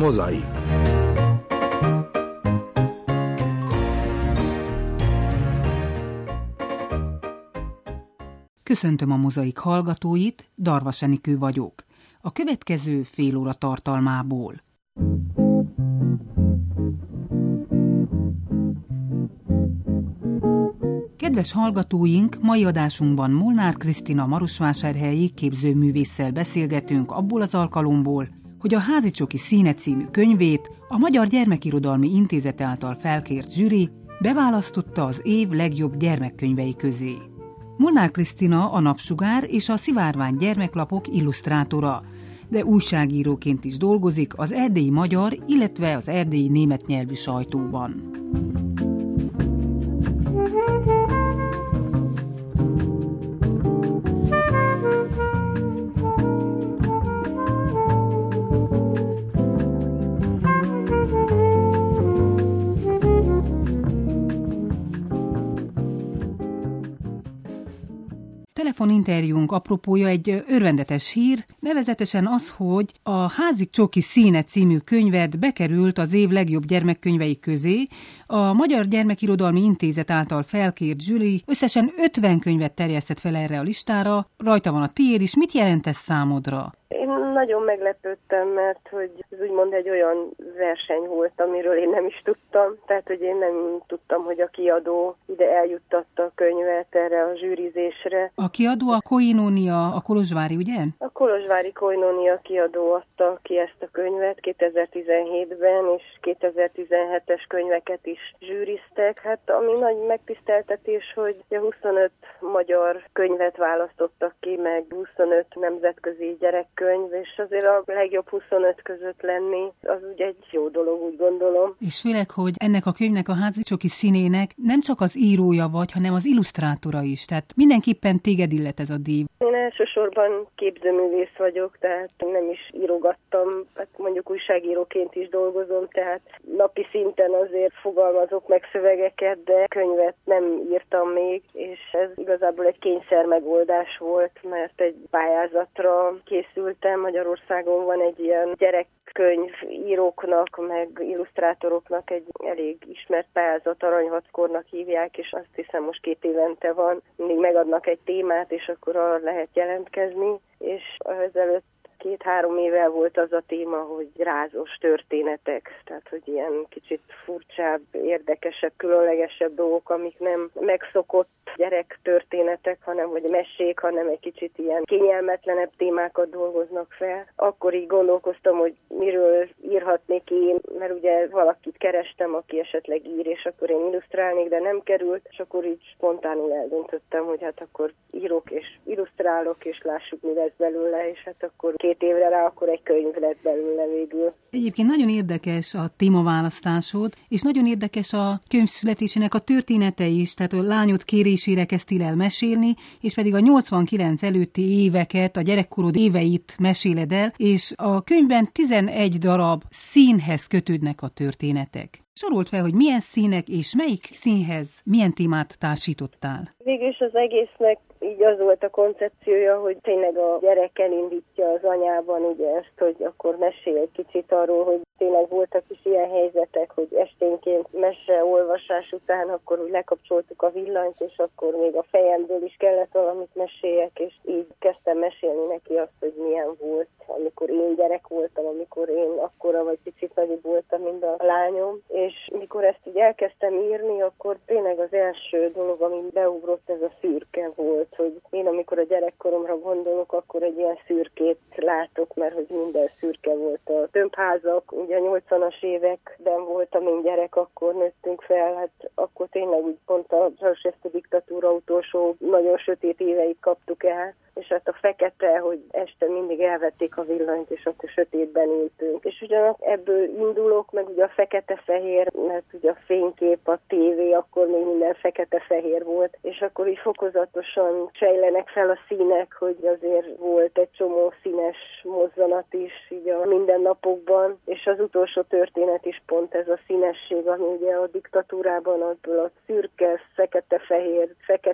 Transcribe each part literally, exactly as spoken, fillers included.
Mozaik. Köszöntöm a Mozaik hallgatóit, Darvas Enikő vagyok. A következő fél óra tartalmából. Kedves hallgatóink, mai adásunkban Molnár Krisztina marosvásárhelyi képzőművésszel beszélgetünk abból az alkalomból, hogy a Házi Csoki színe című könyvét a Magyar Gyermekirodalmi Intézet által felkért zsűri beválasztotta az év legjobb gyermekkönyvei közé. Molnár Krisztina a Napsugár és a Szivárvány gyermeklapok illusztrátora, de újságíróként is dolgozik az erdélyi magyar, illetve az erdélyi német nyelvű sajtóban. Telefoninterjúnk apropója egy örvendetes hír, nevezetesen az, hogy a Házi Csoki színe című könyved bekerült az év legjobb gyermekkönyvei közé. A Magyar Gyermekirodalmi Intézet által felkért zsűri összesen ötven könyvet terjesztett fel erre a listára, rajta van a tiéd is. Mit jelent ez számodra? Én nagyon meglepődtem, mert hogy ez úgymond egy olyan verseny volt, amiről én nem is tudtam. Tehát, hogy én nem tudtam, hogy a kiadó ide eljuttatta a könyvet erre a zsűrizésre. A kiadó a Koinónia, a kolozsvári, ugye? A kolozsvári Koinónia kiadó adta ki ezt a könyvet kétezer-tizenhétben, és kétezer-tizenhetes könyveket is zsűriztek. Hát ami nagy megtiszteltetés, hogy huszonöt magyar könyvet választottak ki, meg huszonöt nemzetközi gyerekkönyv, és azért a legjobb huszonöt között lenni, az ugye egy jó dolog, úgy gondolom. És főleg, hogy ennek a könyvnek, a Házi Csoki színének nem csak az írója vagy, hanem az illusztrátora is, tehát mindenképpen téged illet ez a díj. Én elsősorban képzőművész vagyok, tehát nem is írogattam, hát mondjuk újságíróként is dolgozom, tehát napi szinten azért fogalmazok meg szövegeket, de könyvet nem írtam még, és ez igazából egy kényszer megoldás volt, mert egy pályázatra készültem. Magyarországon van egy ilyen gyerekkönyv íróknak, meg illusztrátoroknak egy elég ismert pályázat, Aranyvackornak hívják, és azt hiszem most két évente van. Mindig megadnak egy témát, és akkor arra lehet jelentkezni, és ezelőtt két-három évvel volt az a téma, hogy rázós történetek, tehát hogy ilyen kicsit furcsább, érdekesebb, különlegesebb dolgok, amik nem megszokott gyerektörténetek, hanem vagy mesék, hanem egy kicsit ilyen kényelmetlenebb témákat dolgoznak fel. Akkor így gondolkoztam, hogy miről írhatnék én, mert ugye valakit kerestem, aki esetleg ír, és akkor én illusztrálnék, de nem került, és akkor így spontánul eldöntöttem, hogy hát akkor írok és illusztrálok, és lássuk, mi lesz belőle, és hát akkor két évre rá akkor egy könyv lett belőle végül. Egyébként nagyon érdekes a témaválasztásod, és nagyon érdekes a könyv születésének a története is, tehát a lányod kérésére kezdtél el mesélni, és pedig a nyolcvankilenc előtti éveket, a gyerekkorod éveit meséled el, és a könyvben tizenegy darab színhez kötődnek a történetek. Sorolt fel, hogy milyen színek és melyik színhez milyen témát társítottál? Végülis az egésznek így az volt a koncepciója, hogy tényleg a gyerek elindítja az anyában ugye ezt, hogy akkor mesél egy kicsit arról, hogy tényleg voltak is ilyen helyzetek, hogy esténként meseolvasás után akkor úgy lekapcsoltuk a villanyt, és akkor még a fejemből is kellett valamit meséljek, és így kezdtem mesélni neki azt, hogy milyen volt, amikor én gyerek voltam, amikor én akkora vagy picit nagyobb voltam, mint a lányom, és mikor ezt így elkezdtem írni, akkor tényleg az első dolog, ami beugrott, ez a szürke volt, hogy én amikor a gyerekkoromra gondolok, akkor egy ilyen szürkét látok, mert hogy minden szürke volt. A tömbházak, ugye a nyolcvanas években voltam én gyerek, akkor nőttünk fel, hát akkor tényleg úgy pont a Ceausescu diktatúra utolsó nagyon sötét éveit kaptuk el, és hát a fekete, hogy este mindig elvették a villanyt, és akkor sötétben ültünk. És ugyanak ebből indulok, meg ugye a fekete-fehér, mert ugye a fénykép, a tévé, akkor még minden fekete-fehér volt, és akkor így fokozatosan sejlenek fel a színek, hogy azért volt egy csomó színes mozzanat is így a mindennapokban, és az utolsó történet is pont ez a színesség, ami ugye a diktatúrában abból a szürke, fekete-fehér, fekete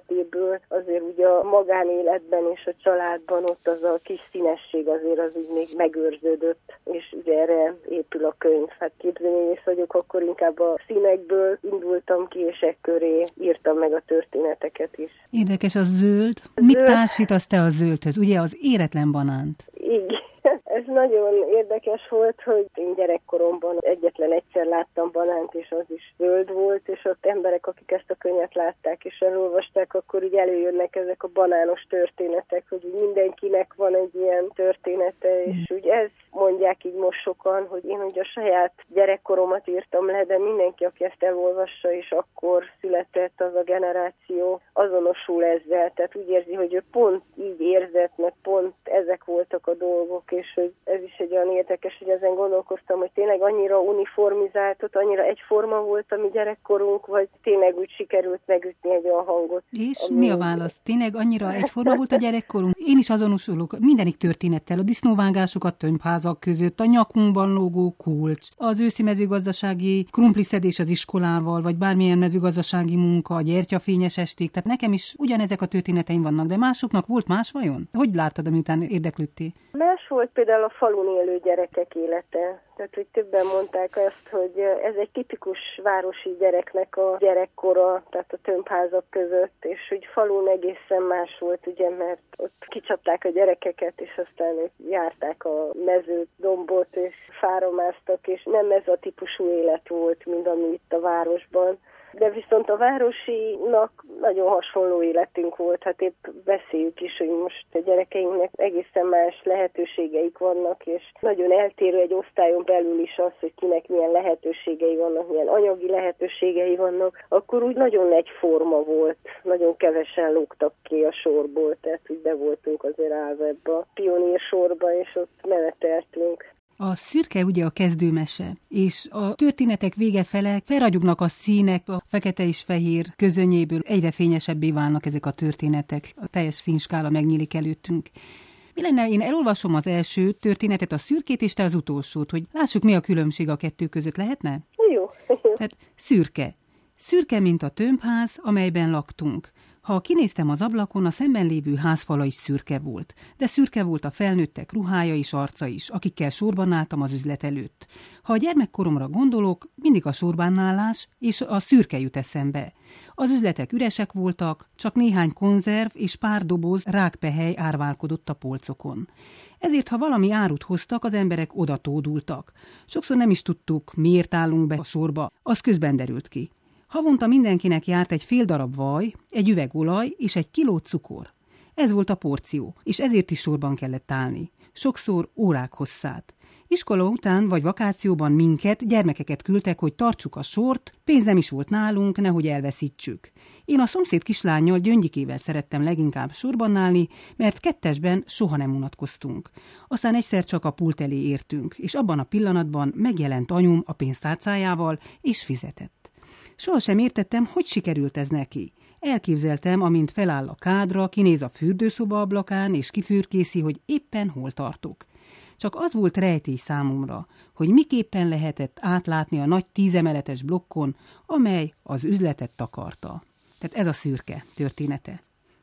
életéből, azért ugye a magánéletben és a családban ott az a kis színesség azért az így még megőrződött, és ugye erre épül a könyv. Hát képzőművész vagyok, akkor inkább a színekből indultam ki, és ekköré írtam meg a történeteket is. Érdekes, a zöld. A Mit zöld... társítasz te a zöldhöz? Ugye az éretlen banánt? Igen. Ez nagyon érdekes volt, hogy én gyerekkoromban egyetlen egyszer láttam banánt, és az is zöld volt, és ott emberek, akik ezt a könyvet látták és elolvasták, akkor így előjönnek ezek a banános történetek, hogy mindenkinek van egy ilyen története, és úgy ez mondják így most sokan, hogy én ugye a saját gyerekkoromat írtam le, de mindenki, aki ezt elolvassa, és akkor született az a generáció, azonosul ezzel, tehát úgy érzi, hogy ő pont így érzett, meg pont ezek voltak a dolgok, és hogy ez is egy olyan érdekes, hogy ezen gondolkoztam, hogy tényleg annyira uniformizáltott, annyira egyforma volt a mi gyerekkorunk, vagy tényleg úgy sikerült megütni egy olyan hangot. És ami... mi a válasz? Tényleg annyira egyforma volt a gyerekkorunk? Én is azonosulok mindenik történettel, a disznóvágások a tömbházak között, a nyakunkban lógó kulcs, az őszi mezőgazdasági krumpliszedés az iskolával, vagy bármilyen mezőgazdasági munka, a gyertyafényes esték, tehát nekem is ugyanezek a történeteim vannak, de másoknak volt más vajon? Hogy láttad, amiután érdeklődtél? Más volt például a falun élő gyerekek élete. Tehát, hogy többen mondták azt, hogy ez egy tipikus városi gyereknek a gyerekkora, tehát a tömbházak között, és hogy falun egészen más volt, ugye, mert ott kicsapták a gyerekeket, és aztán ők járták a mezőt, dombot, és fára másztak, és nem ez a típusú élet volt, mint ami itt a városban. De viszont a városinak nagyon hasonló életünk volt, hát épp beszéljük is, hogy most a gyerekeinknek egészen más lehetőségeik vannak, és nagyon eltérő egy osztályon belül is az, hogy kinek milyen lehetőségei vannak, milyen anyagi lehetőségei vannak, akkor úgy nagyon egyforma volt, nagyon kevesen lógtak ki a sorból, tehát úgy be voltunk azért állva ebbe a pionír sorba, és ott meneteltünk. A szürke ugye a kezdőmese, és a történetek vége fele felragyognak a színek, a fekete és fehér közönyéből egyre fényesebbé válnak ezek a történetek. A teljes színskála megnyílik előttünk. Mi lenne, én elolvasom az első történetet, a szürkét, és te az utolsót, hogy lássuk, mi a különbség a kettő között, lehetne? Jó. Tehát szürke. Szürke, mint a tömbház, amelyben laktunk. Ha kinéztem az ablakon, a szemben lévő házfala is szürke volt, de szürke volt a felnőttek ruhája és arca is, akikkel sorban álltam az üzlet előtt. Ha a gyermekkoromra gondolok, mindig a sorbannállás és a szürke jut eszembe. Az üzletek üresek voltak, csak néhány konzerv és pár doboz rákpehely árválkodott a polcokon. Ezért, ha valami árut hoztak, az emberek oda tódultak. Sokszor nem is tudtuk, miért állunk be a sorba, az közben derült ki. Havonta mindenkinek járt egy fél darab vaj, egy üveg olaj és egy kiló cukor. Ez volt a porció, és ezért is sorban kellett állni. Sokszor órák hosszát. Iskola után vagy vakációban minket, gyermekeket küldtek, hogy tartsuk a sort, pénz nem is volt nálunk, nehogy elveszítsük. Én a szomszéd kislánnyal, Gyöngyikével szerettem leginkább sorban állni, mert kettesben soha nem unatkoztunk. Aztán egyszer csak a pult elé értünk, és abban a pillanatban megjelent anyum a pénztárcájával, és fizetett. Sohasem értettem, hogy sikerült ez neki. Elképzeltem, amint feláll a kádra, kinéz a fürdőszoba ablakán, és kifürkészi, hogy éppen hol tartok. Csak az volt rejtély számomra, hogy miképpen lehetett átlátni a nagy tízemeletes blokkon, amely az üzletet takarta. Tehát ez a szürke története.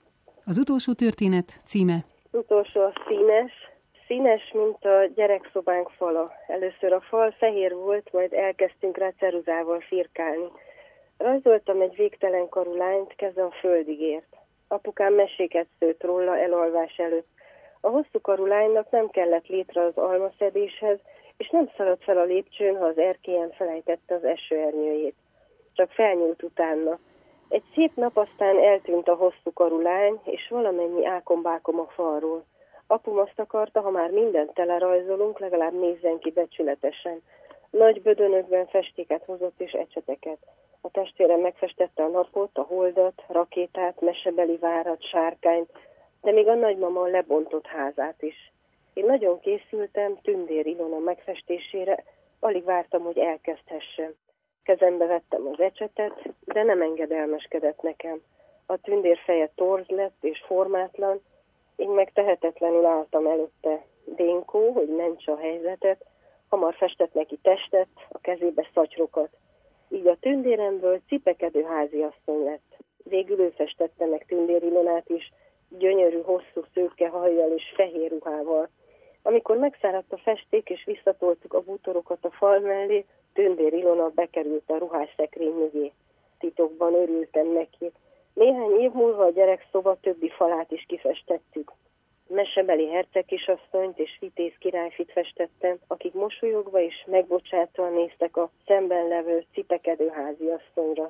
Az utolsó történet címe? Az utolsó a színes. Színes, mint a gyerekszobánk fala. Először a fal fehér volt, majd elkezdtünk rá ceruzával firkálni. Rajzoltam egy végtelen karú lányt, keze a földig ért. Apukám meséket szőtt róla elalvás előtt. A hosszú karú lánynak nem kellett létre az almaszedéshez, és nem szaladt fel a lépcsőn, ha az erkélyen felejtette az esőernyőjét. Csak felnyúlt utána. Egy szép nap aztán eltűnt a hosszú karú lány, és valamennyi ákombákom a falról. Apum azt akarta, ha már mindent telerajzolunk, legalább nézzen ki becsületesen. Nagy bödönökben festéket hozott és ecseteket. A testvérem megfestette a napot, a holdat, rakétát, mesebeli várat, sárkányt, de még a nagymama a lebontott házát is. Én nagyon készültem Tündér Ilona megfestésére, alig vártam, hogy elkezdhessem. Kezembe vettem az ecsetet, de nem engedelmeskedett nekem. A Tündér feje torz lett és formátlan, én meg tehetetlenül álltam előtte. Dénkó, hogy mentse a helyzetet, hamar festett neki testet, a kezébe szatyrokat. Így a tündéremből cipekedő háziasszony lett. Végül ő festette meg Tündér Ilonát is, gyönyörű, hosszú szőke hajjal és fehér ruhával. Amikor megszáradt a festék és visszatoltuk a bútorokat a fal mellé, Tündér Ilona bekerült a ruhásszekrény mögé. Titokban örültem neki. Néhány év múlva a gyerekszoba többi falát is kifestettük. Mesebeli hercegkisasszonyt és vitéz királyfit festettem, akik mosolyogva és megbocsátóan néztek a szemben levő cipekedő háziasszonyra.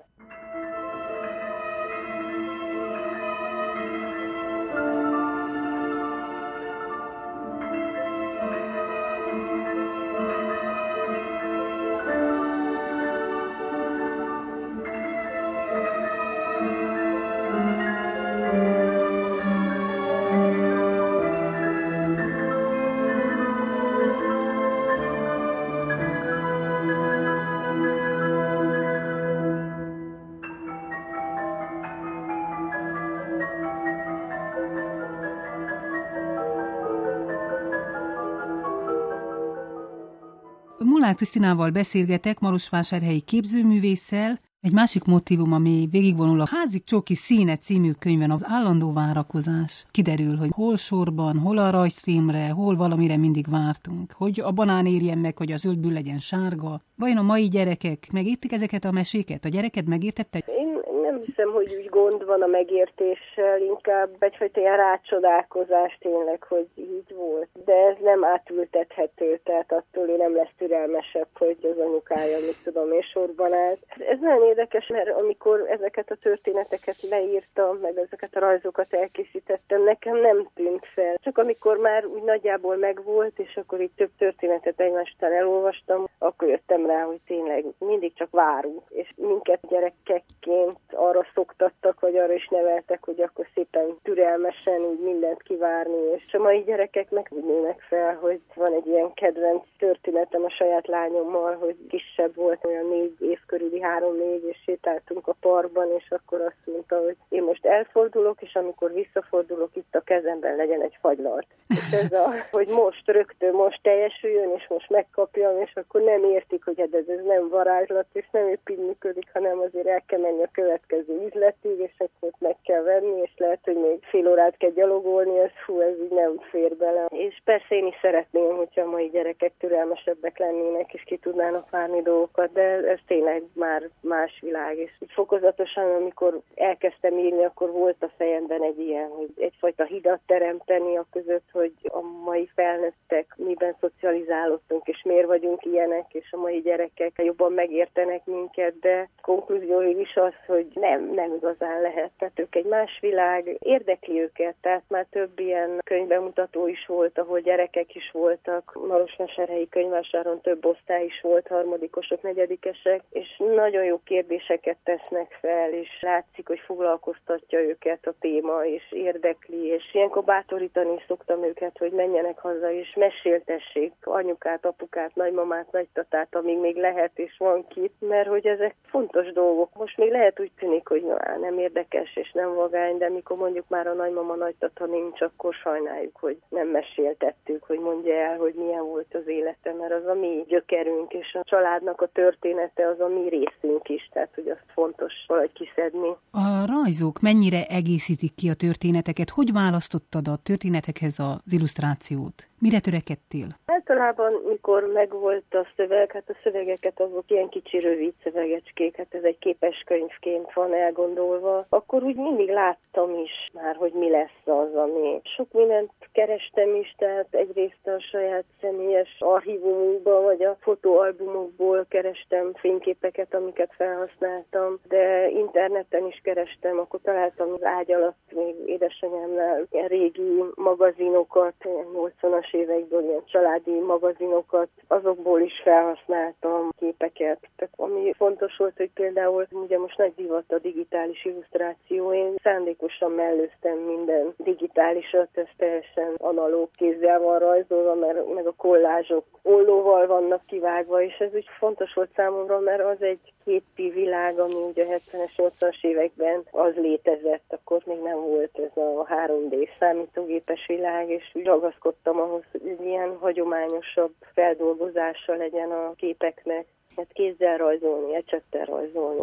Molnár Krisztinával beszélgetek, marosvásárhelyi képzőművésszel. Egy másik motívum, ami végigvonul a Házi Csoki színe című könyvben, az állandó várakozás. Kiderül, hogy hol sorban, hol a rajzfilmre, hol valamire mindig vártunk. Hogy a banán érjen meg, hogy a zöldből legyen sárga. Vajon a mai gyerekek megértik ezeket a meséket? A gyereked megértette? Én nem hiszem, hogy úgy gond van a megértéssel, inkább egyfajta ilyen rácsodálkozás tényleg, hogy így volt. De ez nem átültethető, tehát attól ő nem lesz türelmesebb, hogy az anyukája, mit tudom én, sorban állt. Ez nagyon érdekes, mert amikor ezeket a történeteket leírtam, meg ezeket a rajzokat elkészítettem, nekem nem tűnt fel. Csak amikor már úgy nagyjából megvolt, és akkor így több történetet egymás után elolvastam, akkor jöttem rá, hogy tényleg mindig csak várunk. És minket gyerekekként arra szoktattak, vagy arra is neveltek, hogy akkor szépen türelmesen úgy mindent kivárni, és a mai gyerekek meg úgy nőnek fel, hogy van egy ilyen kedvenc történetem a saját lányommal, hogy kisebb volt, olyan négy év körüli, három-négy, és sétáltunk a parkban, és akkor azt mondta, hogy én most elfordulok, és amikor visszafordulok, itt a kezemben legyen egy fagylalt. És ez a, hogy most rögtön, most teljesüljön, és most megkapjam, és akkor nem értik, hogy ez, ez nem varázslat, és nem épp így működik, hanem azért el kell menni a következő üzletig, és akkor meg kell venni, és lehet, hogy még fél órát kell gyalogolni, ez fú, ez így nem fér bele. És persze én is szeretném, hogyha a mai gyerekek türelmesebbek lennének, és ki tudnának várni dolgokat, de ez tényleg már más világ. És így fokozatosan, amikor elkezdtem írni, akkor volt a fejemben egy ilyen, hogy egyfajta hidat teremteni a között, hogy a mai felnőttek miben szocializálódtunk, és miért vagyunk ilyenek, és a mai gyerekek jobban megértenek minket, de konklúzióig is az, hogy nem, nem igazán lehet. Tehát ők egy más világ, érdekli őket, tehát már több ilyen könyvbemutató is volt, ahol gyerekek is voltak, marosvásárhelyi könyvvásáron több osztály is volt, harmadikosok, negyedikesek, és nagyon jó kérdéseket tesznek fel, és látszik, hogy foglalkoztatja őket a téma, és érdekli, és ilyenkor bátorítani szoktam őket, hogy menjenek haza, és meséltessék anyukát, apukát, nagymamát, nagytatát, amíg még lehet, és van ki, mert hogy ezek fontos dolgok. Most még lehet úgy tűnik, hogy na, nem érdekes, és nem vagány, de mikor mondjuk már a nagymama, nagytata nincs, akkor sajnáljuk, hogy nem meséltettük, hogy mondja el, hogy milyen volt az élete, mert az a mi gyökerünk, és a családnak a története az a mi részünk is, tehát hogy azt fontos valahogy kiszedni. A rajzok mennyire egészítik ki a történeteket? Hogy választottad a történetekhez az illusztrációt? Mire törekedtél? Általában, mikor megvolt a szöveg, hát a szövegeket azok ilyen kicsi, rövid szövegecskék, hát ez egy képes könyvként van elgondolva, akkor úgy mindig láttam is már, hogy mi lesz az, ami. Sok mindent kerestem is, tehát egyrészt a saját személyes archívumunkban, vagy a fotóalbumokból kerestem fényképeket, amiket felhasználtam, de interneten is kerestem, akkor találtam az ágy alatt még édesanyámnál ilyen régi magazinokat, nyolcvanas évekből ilyen családi magazinokat, azokból is felhasználtam képeket. Tehát ami fontos volt, hogy például ugye most nagy divat a digitális illusztráció, én szándékosan mellőztem minden digitálisat, ez teljesen analóg kézzel van rajzolva, mert meg a kollázsok ollóval vannak kivágva, és ez úgy fontos volt számomra, mert az egy képi világ, ami ugye a hetvenes, nyolcvanas években az létezett, akkor még nem volt ez a három dé számítógépes világ, és úgy ragaszkodtam ahhoz, hogy egy ilyen hagyományosabb feldolgozása legyen a képeknek, hát kézzel rajzolni, ecsettel rajzolni.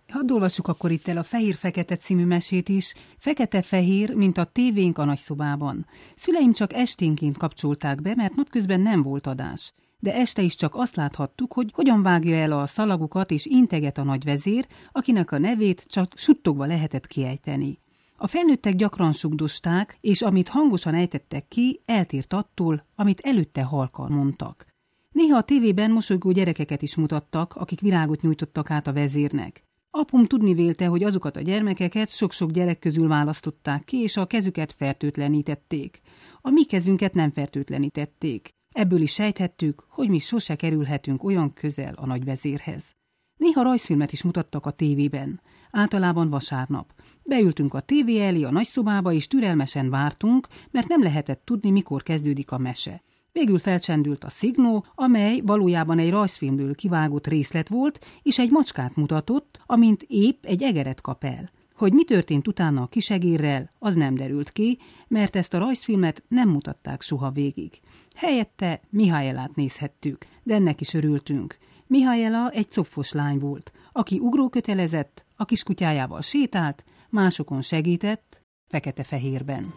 Hadd olvassuk akkor itt el a Fehér-fekete című mesét is. Fekete-fehér, mint a tévénk a nagyszobában. Szüleim csak esténként kapcsolták be, mert napközben nem volt adás. De este is csak azt láthattuk, hogy hogyan vágja el a szalagokat és integet a nagyvezér, akinek a nevét csak suttogva lehetett kiejteni. A felnőttek gyakran sugdosták, és amit hangosan ejtettek ki, eltért attól, amit előtte halkan mondtak. Néha a tévében mosolygó gyerekeket is mutattak, akik virágot nyújtottak át a vezérnek. Apum tudni vélte, hogy azokat a gyermekeket sok-sok gyerek közül választották ki, és a kezüket fertőtlenítették. A mi kezünket nem fertőtlenítették. Ebből is sejthettük, hogy mi sose kerülhetünk olyan közel a nagyvezérhez. Néha rajzfilmet is mutattak a tévében, általában vasárnap. Beültünk a tévé elé a nagyszobába, és türelmesen vártunk, mert nem lehetett tudni, mikor kezdődik a mese. Végül felcsendült a szignó, amely valójában egy rajzfilmből kivágott részlet volt, és egy macskát mutatott, amint épp egy egeret kap el. Hogy mi történt utána a kisegérrel, az nem derült ki, mert ezt a rajzfilmet nem mutatták soha végig. Helyette Mihályelát nézhettük, de ennek is örültünk. Mihályela egy copfos lány volt, aki ugrókötelezett, a kiskutyájával sétált, másokon segített, fekete-fehérben.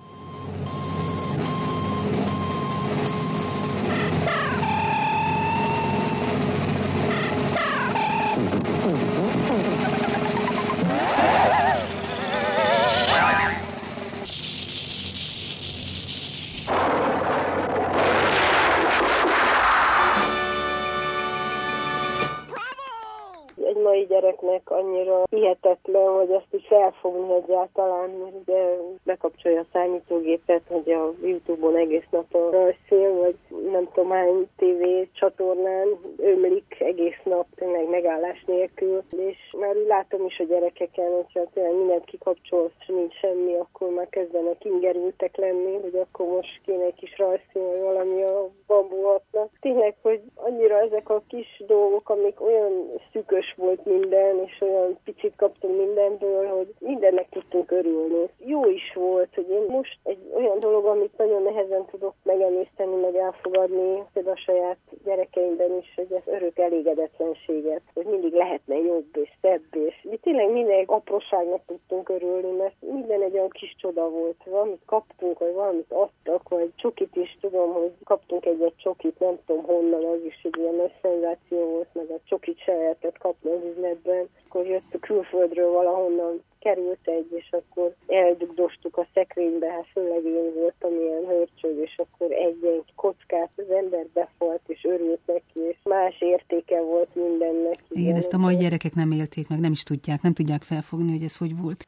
Mai gyereknek annyira hihetetlen, hogy ezt is felfogni egyáltalán, mert ugye bekapcsolja a számítógépet, hogy a YouTube-on egész nap a rajzfilm, vagy nem tudom hány tévé csatornán ömlik egész nap, tényleg megállás nélkül, és már úgy látom is a gyerekeken, hogyha tényleg mindent kikapcsolsz, nincs semmi, akkor már kezdenek ingerültek lenni, hogy akkor most kéne egy kis rajzfilm, vagy valami a bambuhatnak. Tényleg, hogy annyira ezek a kis dolgok, amik olyan szűkös volt minden, és olyan picit kaptunk mindenből, hogy mindennek tudtunk örülni. Jó is volt, hogy én most egy olyan dolog, amit nagyon nehezen tudok megemészteni, meg elfogadni, például a saját gyerekeimben is, hogy ez örök elégedetlenséget, hogy mindig lehetne jobb és szebb, és mi tényleg minden apróságnak tudtunk örülni, mert minden egy olyan kis csoda volt. Valamit kaptunk, vagy valamit adtak, vagy csokit is tudom, hogy kaptunk egy-egy csokit, nem tudom honnan, az is egy ilyen nagy szenzáció volt, meg a csokit se lehetett kapni az üzletben. Akkor jött a külföldről valahonnan, került egy, és akkor eldugdostuk a szekrénybe, hát főleg én voltam ilyen hörcsög, és akkor egy-egy kockát az ember befalt, és örült neki, és más értéke volt mindennek. Igen, igen, ezt a mai gyerekek nem élték meg, nem is tudják, nem tudják felfogni, hogy ez hogy volt.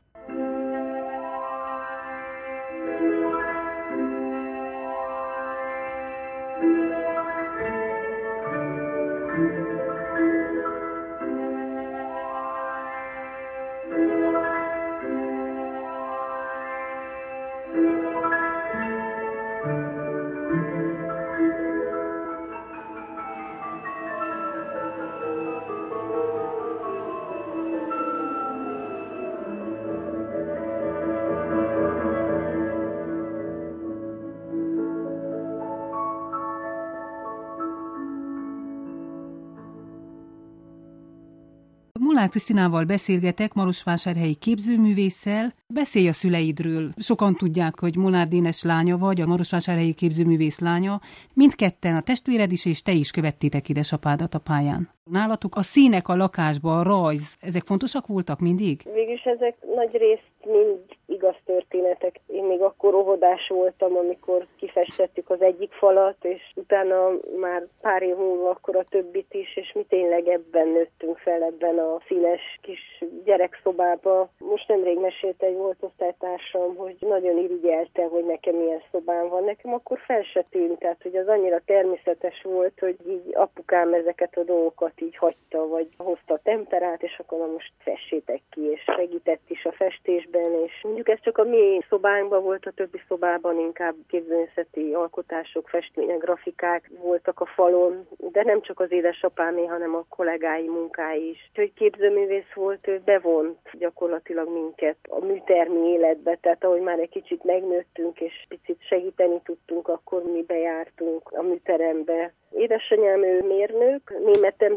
Molnár Krisztinával beszélgetek, marosvásárhelyi képzőművésszel. Beszélj a szüleidről. Sokan tudják, hogy Molnár Dénes lánya vagy, a marosvásárhelyi képzőművész lánya. Mindketten, a testvéred is, és te is követtétek édesapádat a pályán. Nálatok a színek a lakásban, a rajz, ezek fontosak voltak mindig? Végülis ezek nagy részt mind igaz történetek. Én még akkor óvodás voltam, amikor kifestettük az egyik falat, és utána már pár év múlva akkor a többit is, és mi tényleg ebben nőttünk fel, ebben a színes kis gyerekszobába. Most nemrég mesélt egy volt osztálytársam, hogy nagyon irigyelte, hogy nekem milyen szobám van. Nekem akkor fel se tűnt, tehát hogy az annyira természetes volt, hogy így apukám ezeket a dolgokat így hagyta, vagy hozta a temperát, és akkor na most fessétek ki, és segített is a festésben, és mondjuk ez csak a mi szobánkban volt, a többi szobában inkább képzőművészeti alkotások, festmények, grafikák voltak a falon, de nem csak az édesapámé, hanem a kollégái munkái is. Úgyhogy képzőművész volt, ő bevont gyakorlatilag minket a műtermi életbe, tehát ahogy már egy kicsit megnőttünk, és picit segíteni tudtunk, akkor mi bejártunk a műterembe. Édesanyám ő mérnök, németem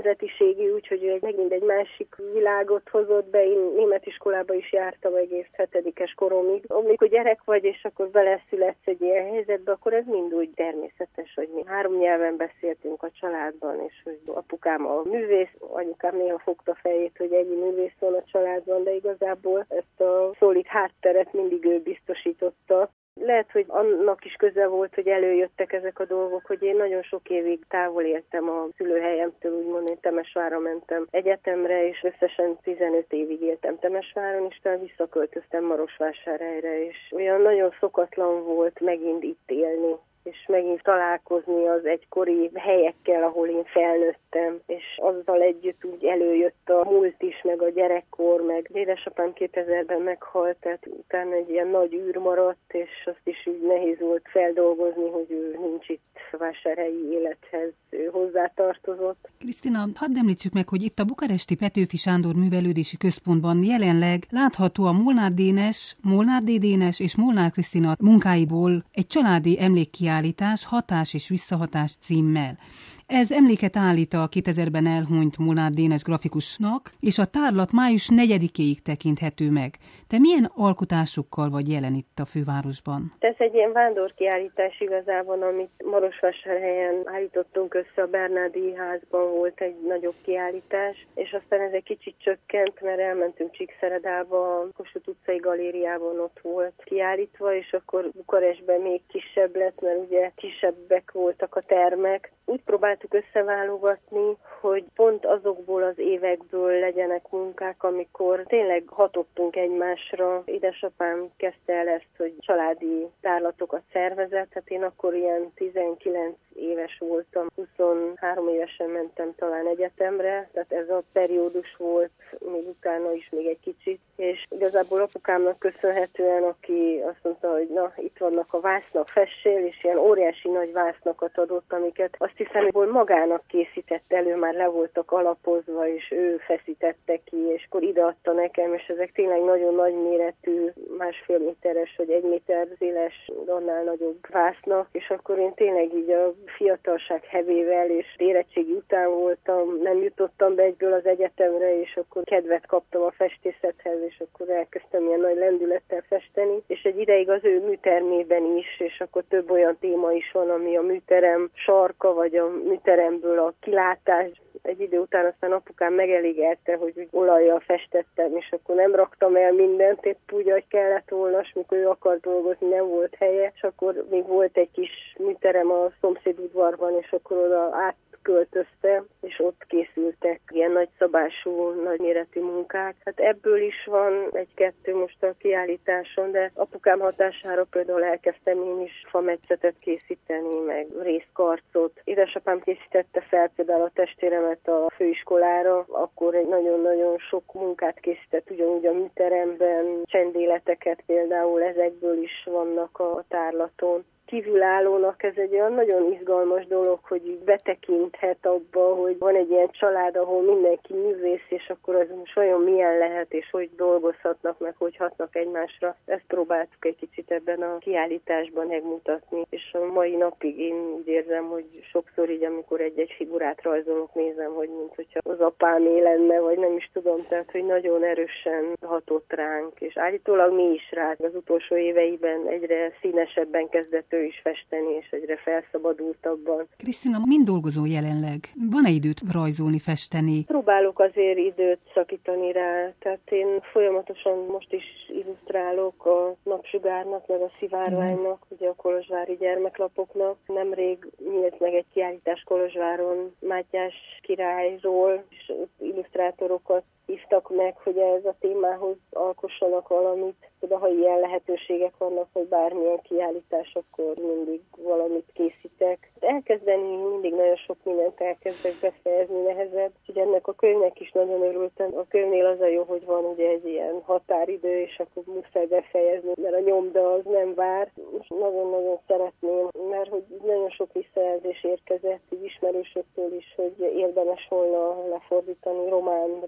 nemzetiségi, úgyhogy egy, megint egy másik világot hozott be. Én német iskolába is jártam egész hetedikes koromig. Amikor gyerek vagy, és akkor beleszületsz egy ilyen helyzetbe, akkor ez mind úgy természetes, hogy mi három nyelven beszéltünk a családban, és hogy apukám a művész, anyukám néha fogta fejét, hogy ennyi művész van a családban, de igazából ezt a szolid hátteret mindig ő biztosította. Lehet, hogy annak is köze volt, hogy előjöttek ezek a dolgok, hogy én nagyon sok évig távol éltem a szülőhelyemtől, úgymond én Temesvárra mentem egyetemre, és összesen tizenöt évig éltem Temesváron, és talán visszaköltöztem Marosvásárhelyre, és olyan nagyon szokatlan volt megint itt élni, és megint találkozni az egykori helyekkel, ahol én felnőttem, és azzal együtt úgy előjött a múlt is, meg a gyerekkor, meg édesapám kétezerben meghalt, tehát utána egy ilyen nagy űr maradt, és azt is úgy nehéz volt feldolgozni, hogy ő nincs itt a vásárhelyi élethez, ő hozzátartozott. Krisztina, hadd említsük meg, hogy itt a bukaresti Petőfi Sándor Művelődési Központban jelenleg látható a Molnár Dénes, Molnár D. Dénes és Molnár Krisztina munkáiból egy családi emlékkiállítás Hatás és visszahatás címmel. Ez emléket állít a kétezerben elhunyt Molnár Dénes grafikusnak, és a tárlat május negyedikéig tekinthető meg. Te milyen alkotásokkal vagy jelen itt a fővárosban? Ez egy ilyen vándorkiállítás igazából, amit Marosvásárhelyen állítottunk össze, a Bernárdi házban volt egy nagyobb kiállítás, és aztán ez egy kicsit csökkent, mert elmentünk Csíkszeredába, a Kossuth utcai galériában ott volt kiállítva, és akkor Bukarestben még kisebb lett, mert ugye kisebbek voltak a termek. Úgy próbáltuk összeválogatni, hogy pont azokból az évekből legyenek munkák, amikor tényleg hatottunk egymásra. Édesapám kezdte el ezt, hogy családi tárlatokat szervezett, hát én akkor ilyen tizenkilenc éves voltam, huszonhárom évesen mentem talán egyetemre, tehát ez a periódus volt, még utána is még egy kicsit, és igazából apukámnak köszönhetően, aki azt mondta, hogy na, itt vannak a vásznak, fessél, és ilyen óriási nagy vásznakat adott, amiket azt hiszem, hogy magának készített elő, már le voltak alapozva, és ő feszítette ki, és akkor ideadta nekem, és ezek tényleg nagyon nagy méretű, másfél méteres, vagy egy méter széles, annál nagyobb vásznak, és akkor én tényleg így a fiatalság hevével, és érettségi után voltam, nem jutottam be egyből az egyetemre, és akkor kedvet kaptam a festészethez, és akkor elkezdtem ilyen nagy lendülettel festeni, és egy ideig az ő műtermében is, és akkor több olyan téma is van, ami a műterem sarka, vagy a műteremből a kilátás. Egy idő után aztán apukám megelégelte, hogy úgy olajjal festettem, és akkor nem raktam el mindent, épp úgy, ahogy kellett volna, és mikor ő akart dolgozni, nem volt helye, és akkor még volt egy kis műterem a szomszédudvarban, és akkor oda át költözte, és ott készültek ilyen nagyszabású, nagyméretű munkák. Hát ebből is van egy-kettő most a kiállításon, de apukám hatására például elkezdtem én is fametszetet készíteni, meg részkarcot. Édesapám készítette fel például a testvéremet a főiskolára, akkor egy nagyon-nagyon sok munkát készített, ugyanúgy a műteremben, csendéleteket például, ezekből is vannak a tárlaton. Kívülállónak ez egy olyan nagyon izgalmas dolog, hogy így betekinthet abba, hogy van egy ilyen család, ahol mindenki művész, és akkor az most olyan milyen lehet, és hogy dolgozhatnak, meg hogy hatnak egymásra. Ezt próbáltuk egy kicsit ebben a kiállításban megmutatni, és a mai napig én úgy érzem, hogy sokszor így, amikor egy-egy figurát rajzolok, nézem, hogy mint hogyha az apámé lenne, vagy nem is tudom, tehát hogy nagyon erősen hatott ránk, és állítólag mi is rá. Az utolsó éveiben egyre színesebben kezdett ő is festeni, és egyre felszabadultabban. Krisztina, mind dolgozol jelenleg? Van-e időt rajzolni, festeni? Próbálok azért időt szakítani rá, tehát én folyamatosan most is illusztrálok a Napsugárnak, meg a Szivárványnak, mm. ugye a kolozsvári gyermeklapoknak. Nemrég nyílt meg egy kiállítás Kolozsváron Mátyás királyról, és illusztrátorokat hívtak meg, hogy ez a témához alkossanak valamit. De ha ilyen lehetőségek vannak, hogy bármilyen kiállítás, akkor mindig valamit készítek. Elkezdeni mindig nagyon sok mindent elkezdek befejezni, nehezebb. Úgyhogy ennek a könyvnek is nagyon örültem. A könyvnél az a jó, hogy van ugye egy ilyen határidő, és akkor muszáj befejezni, mert a nyomda az nem vár. És nagyon-nagyon szeretném, mert hogy nagyon sok visszajelzés érkezett, így ismerősöktől is, hogy érdemes volna lefordítani románra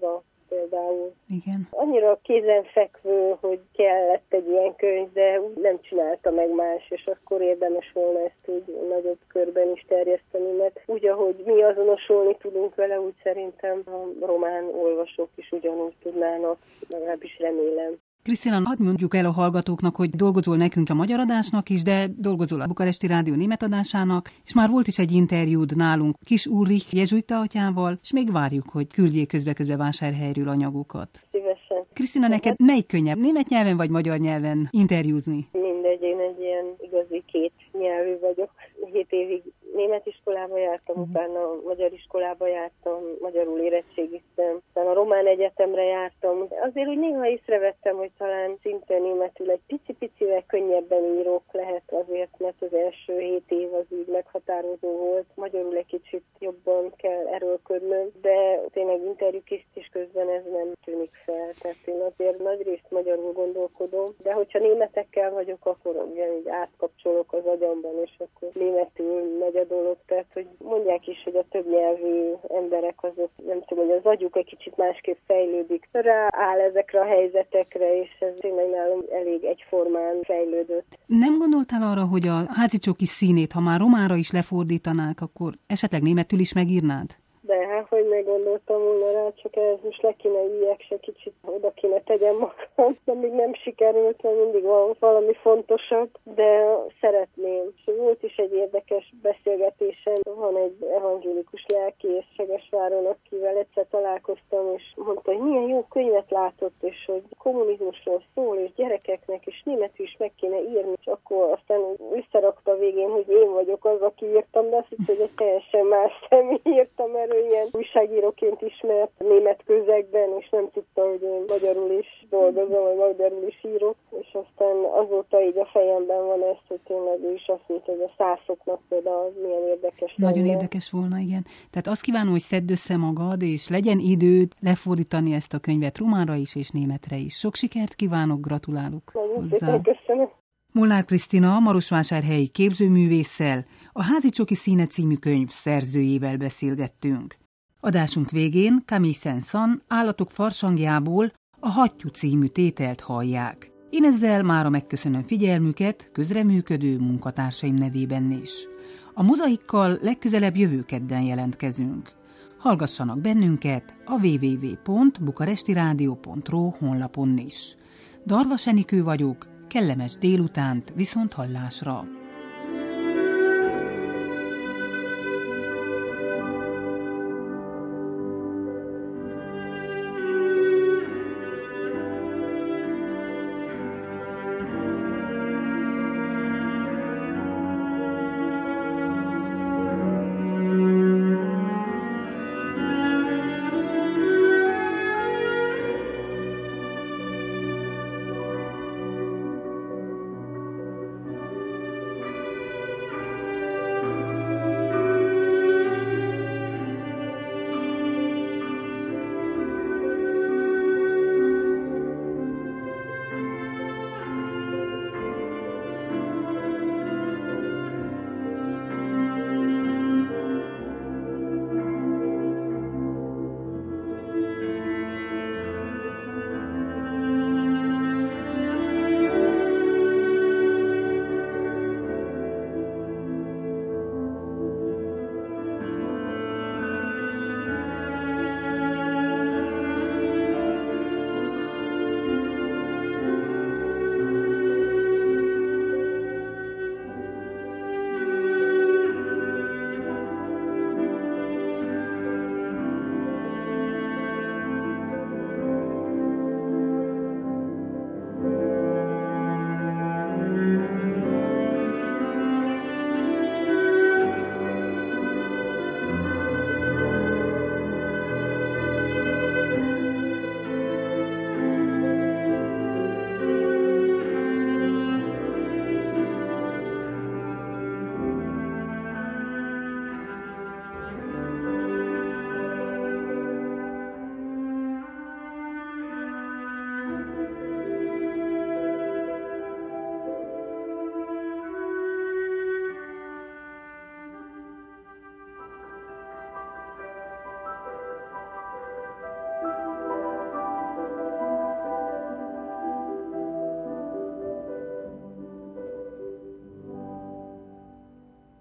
például. Igen. Annyira kézenfekvő, hogy kellett egy ilyen könyv, de úgy nem csinálta meg más, és akkor érdemes volna ezt úgy nagyobb körben is terjeszteni, mert úgy, ahogy mi azonosulni tudunk vele, úgy szerintem a román olvasók is ugyanúgy tudnának, legalábbis remélem. Krisztina, hadd mondjuk el a hallgatóknak, hogy dolgozol nekünk a magyar adásnak is, de dolgozol a Bukaresti Rádió német adásának, és már volt is egy interjúd nálunk Kis Ulrich jezsuita atyával, és még várjuk, hogy küldjék közbe-közbe Vásárhelyről anyagokat. Szívesen. Krisztina, neked melyik könnyebb, német nyelven vagy magyar nyelven interjúzni? Mindegy, én egy ilyen igazi két nyelvű vagyok. Hét évig német iskolába jártam, uh-huh. utána magyar iskolába jártam, magyarul érettségiztem, utána a román egyetemre jártam. Azért úgy néha észrevettem, hogy talán szinte németül egy pici-picivel könnyebben írok lehet azért, mert az első hét év az úgy meghatározó volt. Magyarul egy kicsit jobban kell erőlködnöm, de tényleg interjúkészítés közben ez nem tűnik fel. Tehát én azért nagyrészt magyarul gondolkodom, de hogyha németekkel vagyok, akkor ugyanígy átkapcsolok az agyamban, és akkor németül megy a dolog. Tehát, hogy mondják is, hogy a több nyelvű emberek azok, nem tudom, hogy az agyuk egy kicsit másképp fejlődik. Rááll ezekre a helyzetekre, és ez tényleg nálam elég egyformán fejlődött. Nem gondoltál arra, hogy a Házi csoki színét, ha már románra is lefordítanák, akkor esetleg németül is megírnád? De hát, hogy meggondoltam volna rá, csak ez most le kéne üljek, se kicsit oda kéne tegyem magam, de még nem sikerült, mert mindig van valami fontosabb, de szeretném. És volt is egy érdekes beszélgetésem, van egy evangélikus lelkész Segesváron, akivel egyszer találkoztam, és mondta, hogy milyen jó könyvet látott, és hogy kommunizmusról szól, és gyerekeknek, és németül is meg kéne írni, és akkor aztán összerakta a végén, hogy én vagyok az, aki írtam, de azt hitt, hogy egy teljesen más személy írtam, mert ilyen újságíróként ismert német közegben, és nem tudta, hogy én magyarul is dolgozom, vagy magyarul is írok, és aztán azóta így a fejemben van ez, hogy tényleg ő is azt mondta, hogy a szászoknak például milyen érdekes Nagyon lenne. érdekes volna, igen. Tehát azt kívánom, hogy szedd össze magad, és legyen időd lefordítani ezt a könyvet románra is, és németre is. Sok sikert kívánok, gratulálok hozzá. Köszönöm. Molnár Krisztina marosvásárhelyi képzőművésszel, a Házi csoki színe című könyv szerzőjével beszélgettünk. Adásunk végén Camille Saint-Saëns Állatok farsangjából a Hattyú című tételt hallják. Én ezzel mára megköszönöm figyelmüket közreműködő munkatársaim nevében is. A mozaikkal legközelebb jövő kedden jelentkezünk. Hallgassanak bennünket a double-u double-u double-u pont bukarestiradio pont ro honlapon is. Darvas Enikő vagyok, kellemes délutánt viszont hallásra!